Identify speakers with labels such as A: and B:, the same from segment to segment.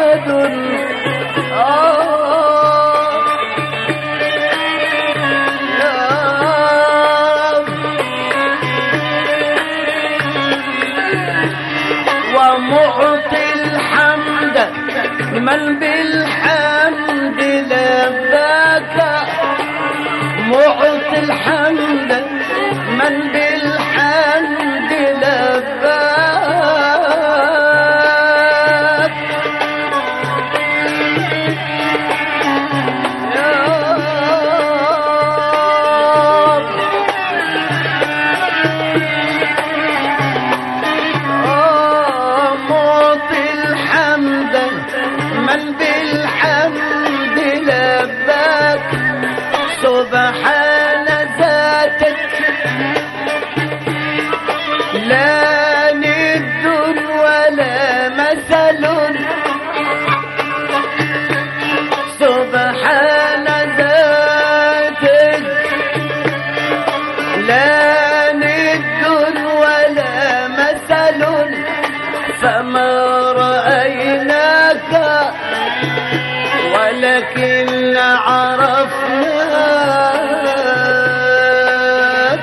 A: أحد ومعطي الحمد من بالحمد لباك معطي الحمد من بالحمد لباك يا معطي الحمد من بالحمد لباك سبحان ذاتك لا ند ولا مثل سبحان ذاتك لا ند ولا مثل فما رأيناك ولكن عرفناك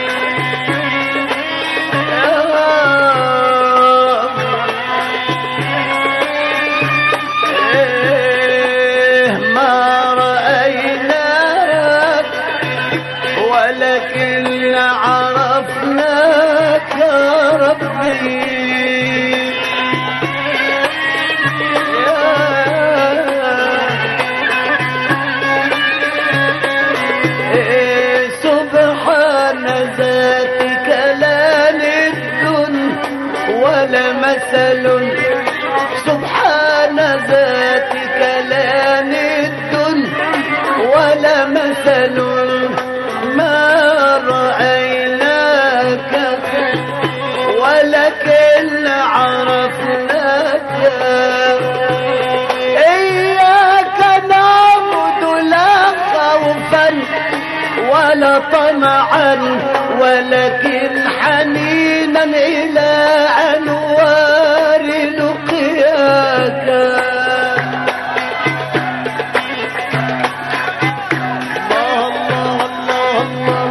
A: ما رأيناك ولكن عرفناك يا ربي سبحان ذاتك لا ند ولا مثل سبحان ذاتك لا ند ولا مثل ما رأيناك ولكن عرفناك إياك نعبد لا خوفا ولا طمعا ولكن حنينا إلى أنوار لقياك الله الله الله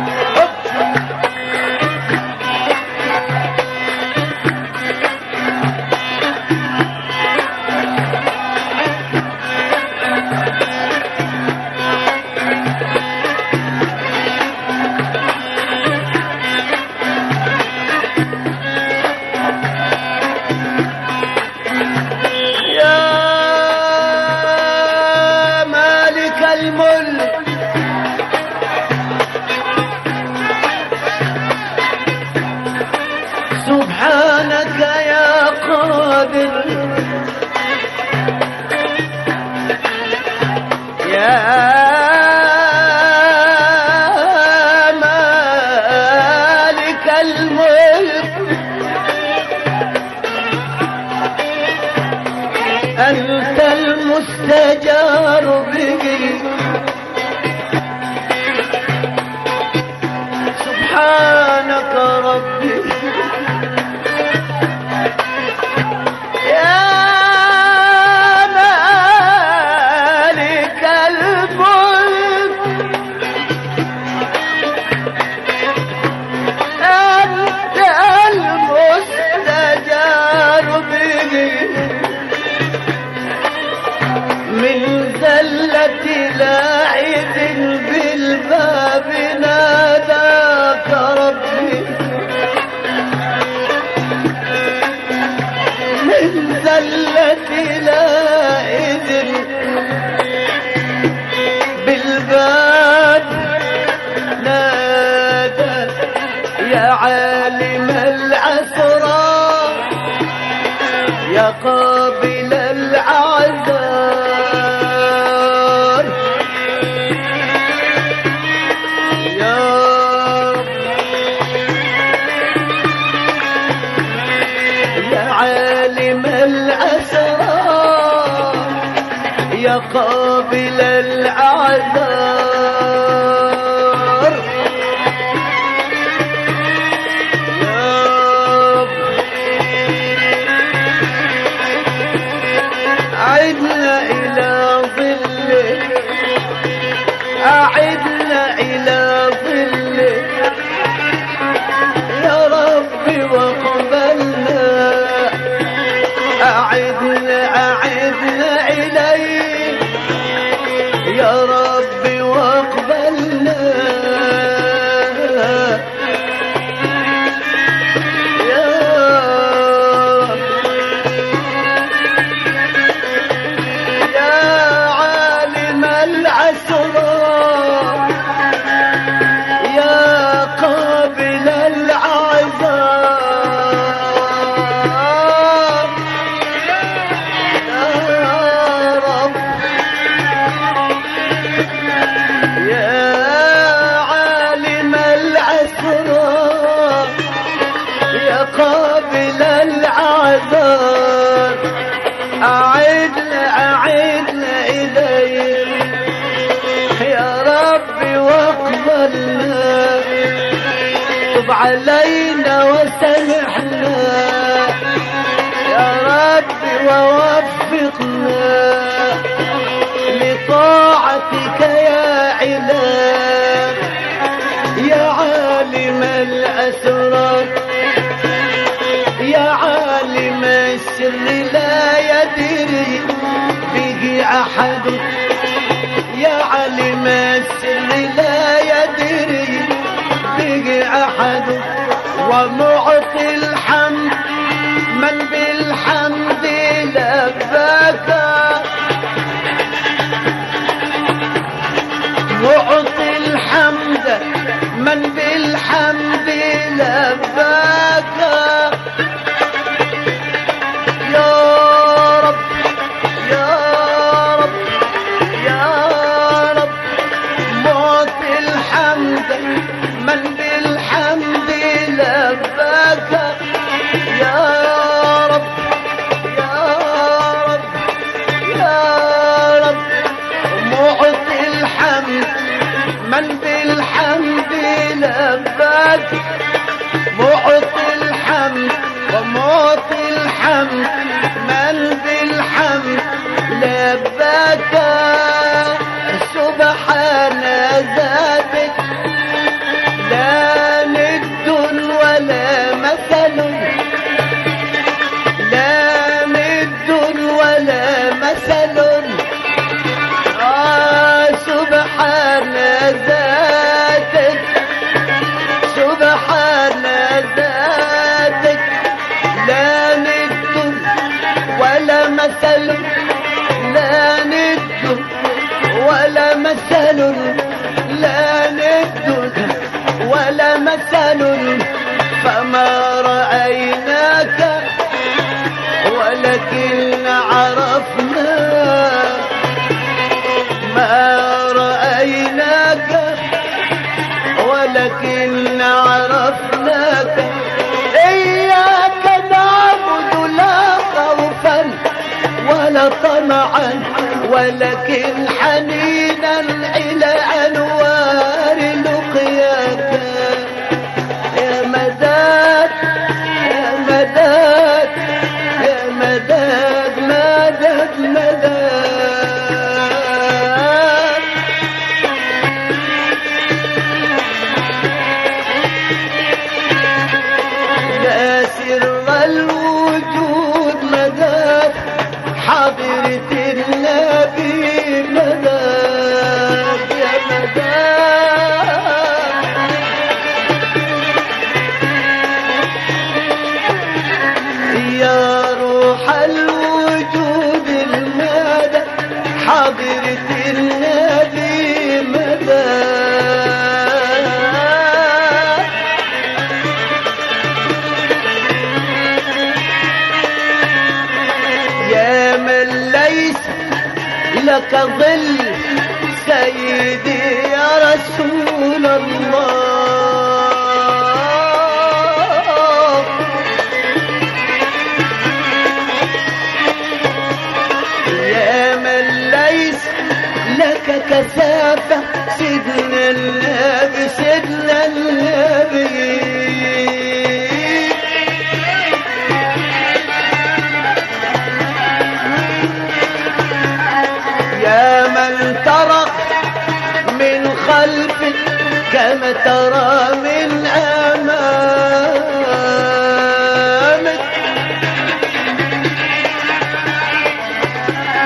A: سبحانك يا قادر يا مالك الملك أنت المستجار به سبحانك ربي من زلة لاعب بالباب ناداك ربي من زلة لاعب بالباب ناداك يا عالم الأسرار يا قابل الأعذار يا رب يا عالم الأسرار يا قابل الأعذار عدنا إليك يا ربي واقبلنا يا رب يا عالم الأسرار يا قابل العذاب يا رب يا عالم الأسرار يا قابل العذاب أعدنا إليك يا ربي واقبلنا تب علينا وسامحنا يا ربي ووفقنا لطاعتك يا إله يا عالم الأسرار يا عالم السر لا يدري به أحد يا عالم السر لا يدري به أحد ومعطي الحمد من بالحمد لباك معطي الحمد من بالحمد لباك يا رب يا رب يا رب معطي الحمد من بالحمد لباك يا رب يا رب يا رب معطي الحمد من بالحمد لباك معطي الحمد ومعطي الحمد من بالحمد لباك سبحان ذاتك لا ند ولا مثل لا ند ولا مثل سبحان ذاتك سبحان ذاتك لا ند ولا مثل لا ند ولا مثل لا ند ولا مثل فما رأيناك ولكن عرفنا ما رأيناك ولكن عرفناك إياك نعبد لا خوفا ولا طمعا ولكن حنينا إلى أنوار لقياك يا مداد يا مداد يا مداد مدد مدد يا سر الوجود مدد حضرة النبي مدد يا مدد يا روح الوجود المدد حضرة النبي مدد يا من ليس لك ظل سيدي يا رسول الله يا من ليس لك كثافة سيدنا النبي سيدنا النبي يا من ترى من خلفك كما ترى من أمامك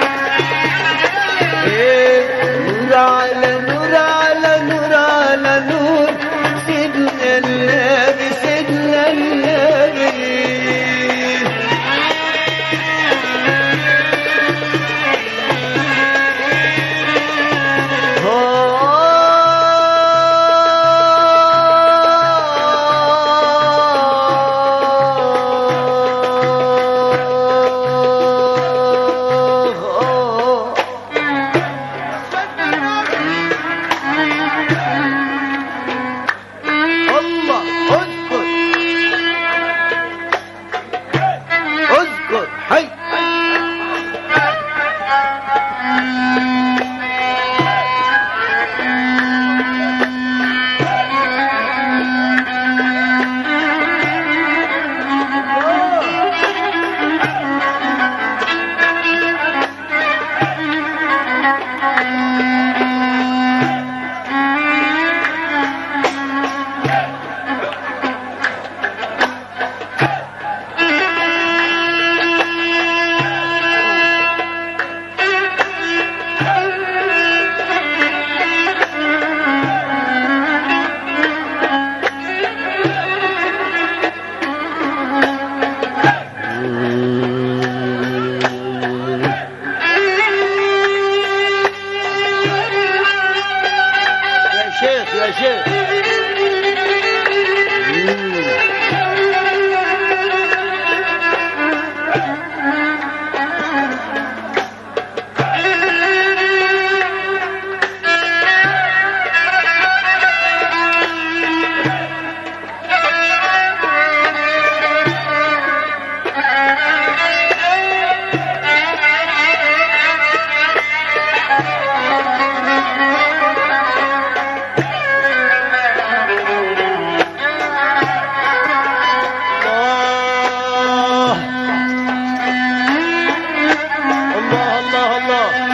A: الله الله.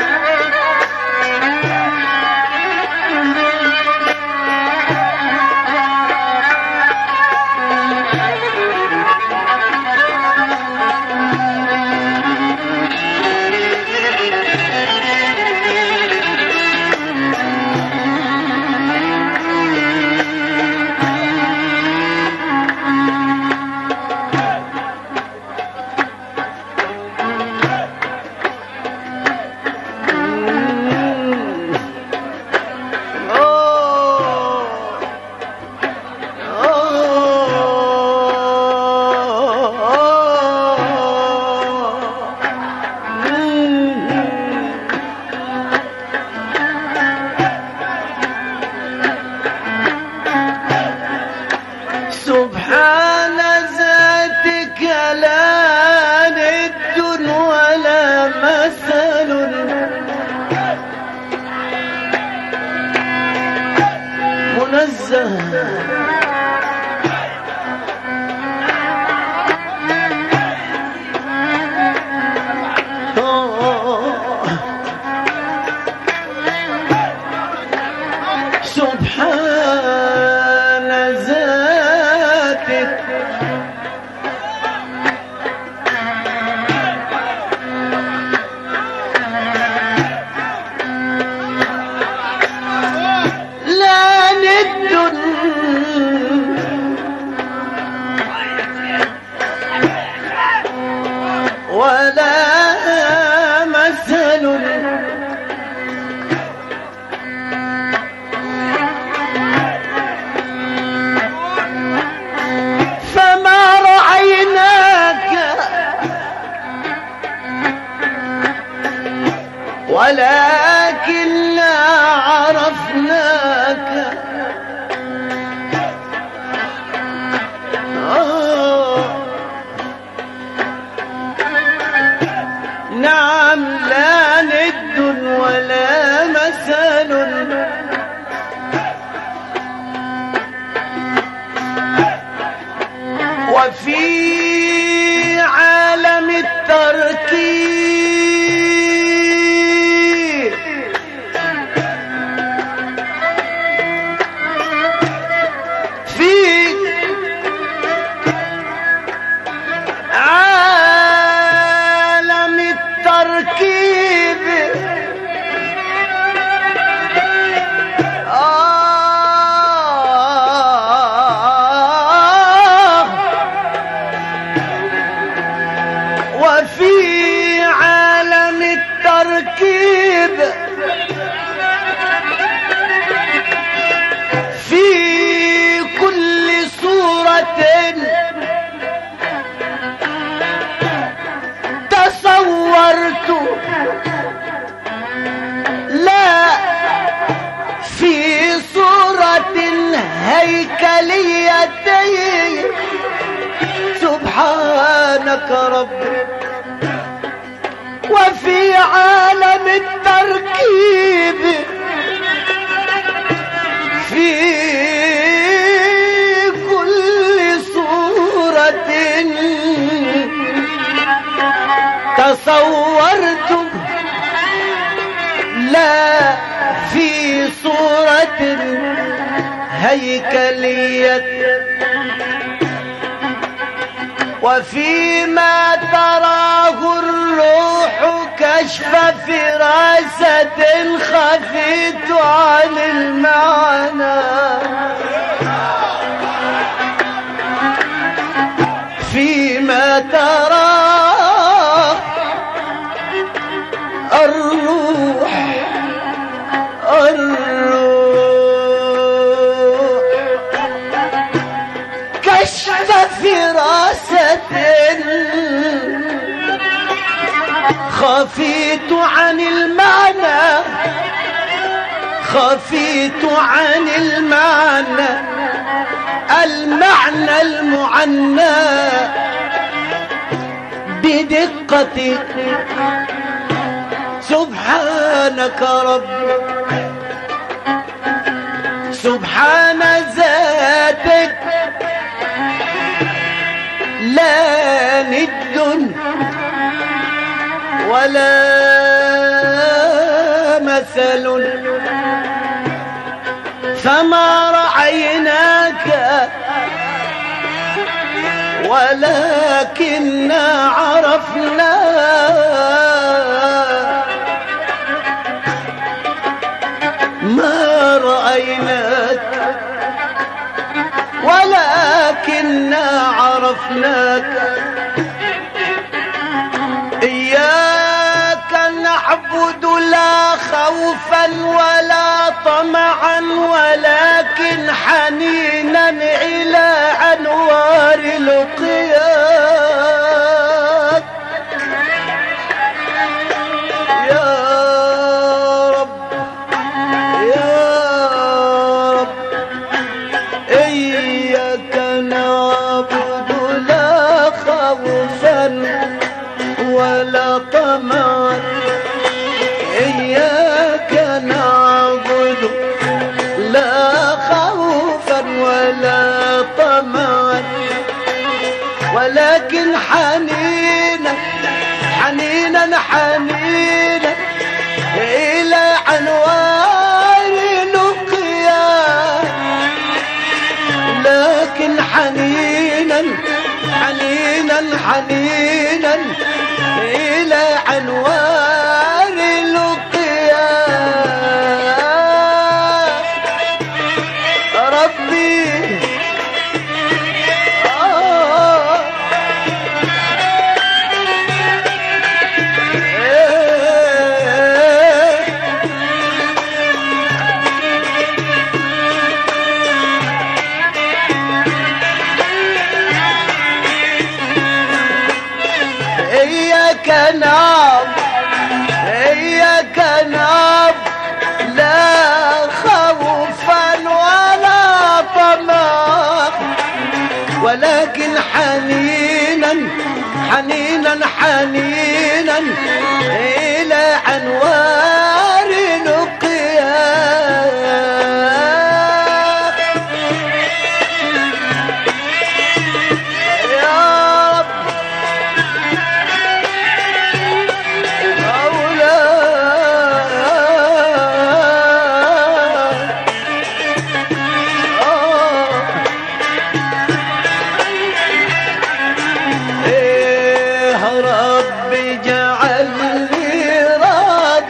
A: سبحان ذاتك لا ند ولا مثل منزه سبحان ذاتك لا ند ولا مثل فما رأيناك ولكن لا عرفناك نعم لا ند ولا مثل وفي عالم التركيب في عالم التركيب وفي عالم التركيب في كل صورة تصورت لا في صورة هيكلية سبحانك ربي وفي عالم التركيب في كل صورة تصورت لا في صورة هيكلية وفيما تراه الروح كشف فراسة خفيت عن المعنى فيما تراه الروح كشف فراسة خفيت عن المعنى خفيت عن المعنى المعنى المعنى بدقة سبحانك رب سبحان ذاتك لا ند ولا مثل فما رأيناك ولكننا عرفنا ما رأيناك ولكننا عرفناك إياك نعبد لا خوفا ولا طمعا ولكن حنينا إلى أنوار لقياك يا رب يا رب إياك نعبد لا خوفا ولا طمعا إياك نعبد لا خوفا ولا طمعا ولكن حنينا حنينا حنينا إلى أنوار لقياك لكن حنينا حنينا حنينا إلى أنوار لقياك ربي إياك نعبد إياك نعبد لا خوفا ولا طمعا ولكن حنينا حنينا حنينا إلى أنوار لقياك يا رب ربي اجعلني راضي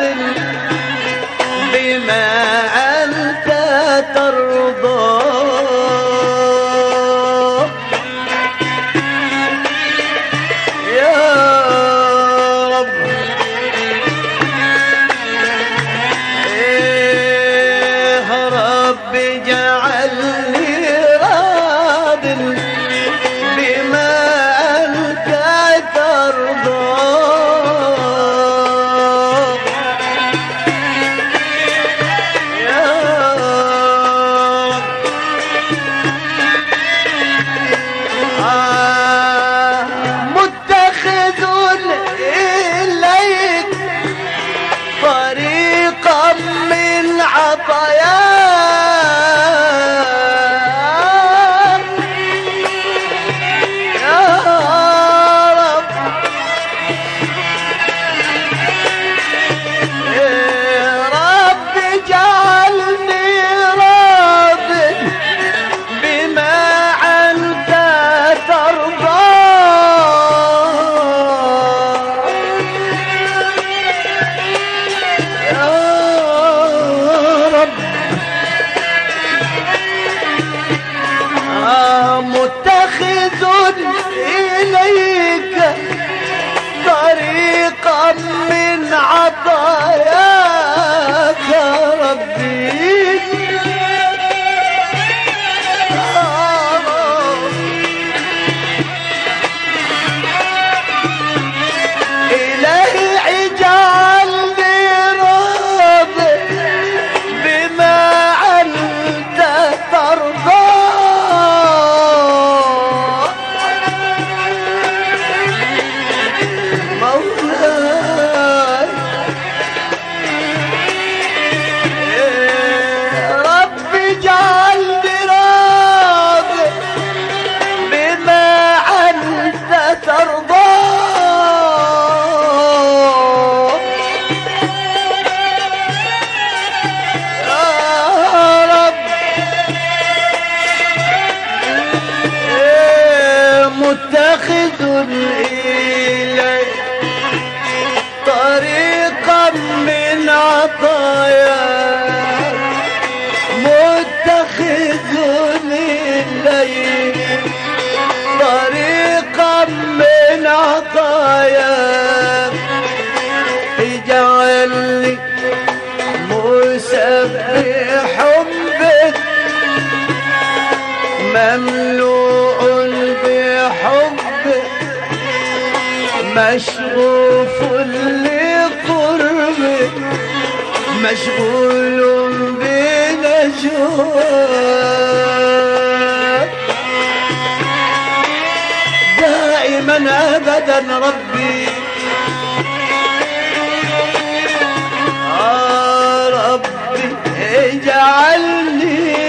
A: يا اجعلني مسبح بك مملوء بحبك مشغوف لقربك مشغول بنجواك دائما ابدا ربي ربي اجعلني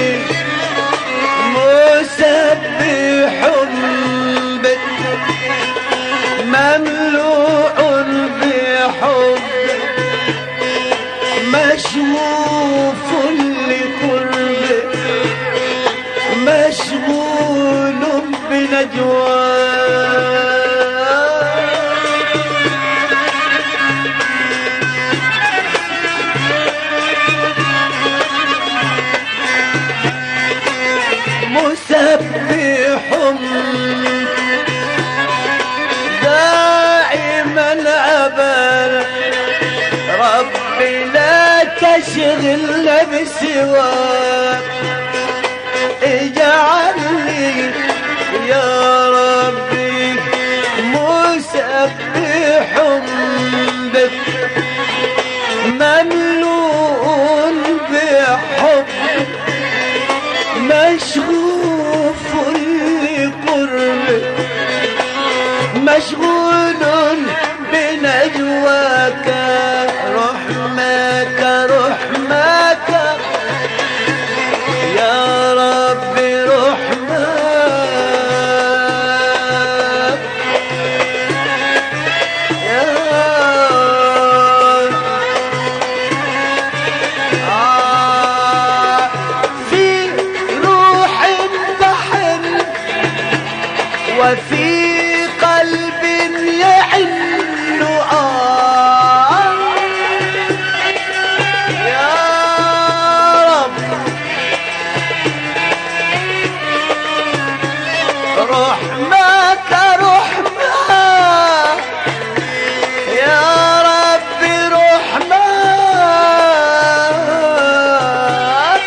A: مسبح بك مملوء بحبك مشغوف لقربك مشغول بنجواك مسبح دائما أبدا ربي لا تشغلنا بسواك اجعلني يا ربي مسبح بك مملوء بحبك مشغوف لقربك مشغول بنجواك رحمك رحمك يا ربي رحمك يا في روح تحن وفي قلب يعن يا رب رحمك رحمك يا ربي رحمك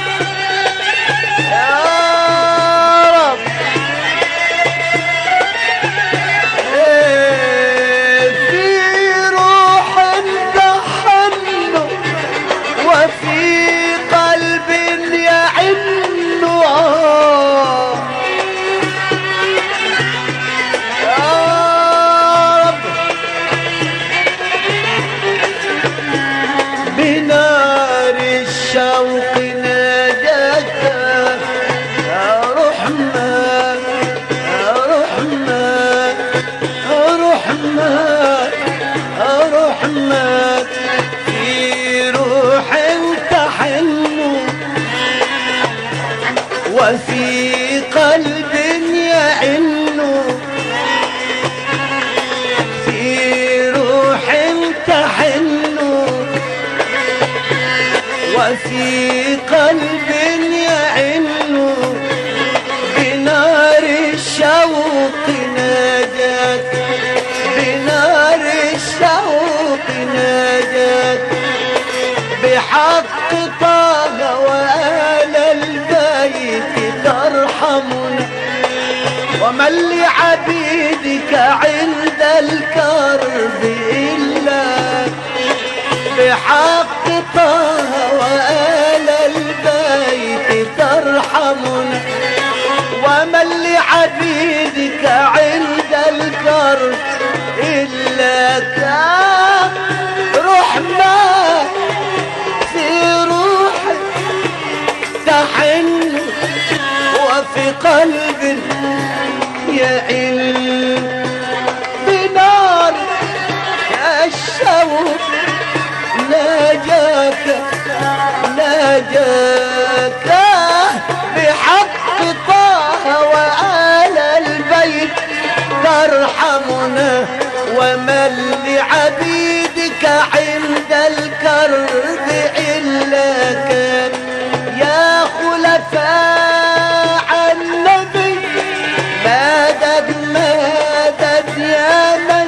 A: يا رب في روح تحن وفي قلب يعن بنار الشوق ناداك يا رحمن يا رحمن يا رحمن يا رحمن في روح تحن وفي قلب يعن في روح تحن وفي قلب يعن بنار الشوق ناداك بنار الشوق ناداك بحق طه وآل البيت ترحمنا ومن لعبيدك عند الكرب إلا بحق طه وآل البيت ترحمنا ومن لعبيدك عند الكرب إلا كان رحمة في روحي تحن وفي قلب يعل بنار الشوق ناجاك ناجاك بحق طه وآل البيت ترحمنا ومن لعبيدك عند الكرب إلا كان يا خلفاء النبي مدد مدد يا من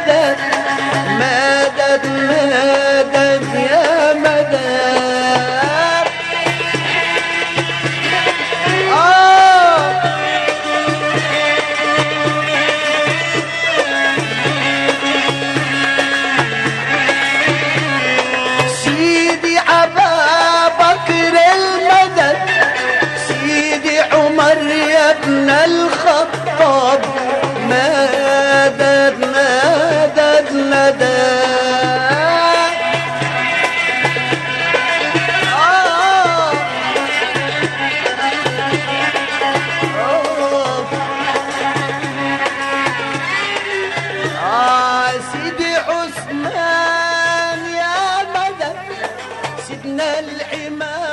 A: من العماد